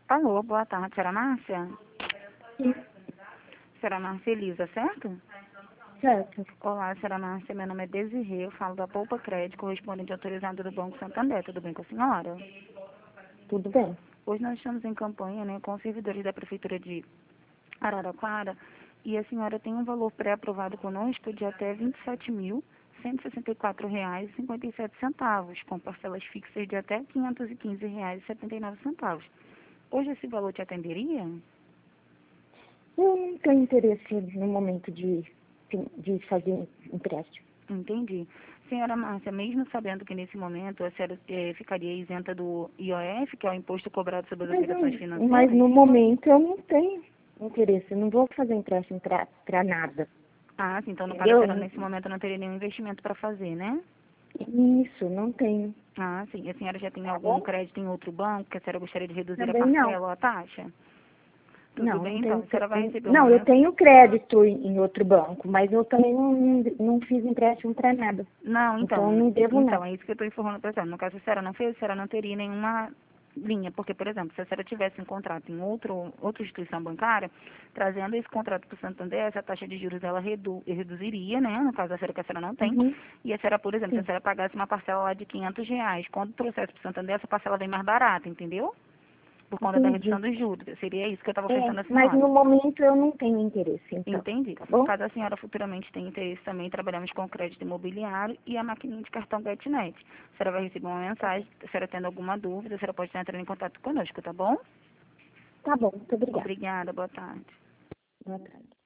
Alô, boa tarde, senhora Márcia? Sim, Senhora Márcia Elisa, certo? certo. Olá, senhora Márcia, meu nome é Desirê, eu falo da Poupa Crédito, correspondente autorizado do Banco Santander, tudo bem com a senhora? Tudo bem. Hoje nós estamos em campanha, né, com os servidores da Prefeitura de Araraquara, e a senhora tem um valor pré-aprovado conosco de até R$ 27.164,57, com parcelas fixas de até R$ 515,79. Hoje esse valor te atenderia? Eu não tenho interesse no momento de fazer empréstimo. Entendi. Senhora Márcia, mesmo sabendo que nesse momento a senhora ficaria isenta do IOF, que é o imposto cobrado sobre as operações Mas financeiras? no momento eu não tenho interesse. Eu não vou fazer empréstimo para nada. Ah, sim, então no caso a senhora Entendeu? nesse momento não teria nenhum investimento para fazer, né? Isso, não tenho. Ah, sim. E a senhora já tem Tá algum bom? crédito em outro banco que a senhora gostaria de reduzir a Também não. parcela ou a taxa? Tudo Não, bem, não então. tenho. A senhora vai receber uma Não, eu mensagem. tenho crédito em outro banco, mas eu também não fiz empréstimo para nada. Não, Então, eu então, não devo então, nada. é isso que eu estou informando para a senhora. No caso, se a senhora não fez, a senhora não teria nenhuma linha, porque, por exemplo, se a senhora tivesse um contrato em outra instituição bancária, trazendo esse contrato para o Santander, essa taxa de juros ela reduziria, né? No caso, a senhora que a senhora não tem. Uhum, E a senhora, por exemplo, se a sim. senhora pagasse uma parcela lá de R$ 500, quando trouxesse para o Santander, essa parcela vem mais barata, entendeu? Por conta da redução Entendi. dos juros. Seria isso que eu estava É, oferecendo à mas senhora. no momento eu não tenho interesse, então. Entendi. Tá bom? Caso a senhora futuramente tenha interesse também, trabalhamos com crédito imobiliário e a maquininha de cartão GetNet. A senhora vai receber uma mensagem, se a senhora tendo alguma dúvida, a senhora pode estar entrando em contato conosco, tá bom? Tá bom, muito obrigada. Obrigada, boa tarde. Boa tarde.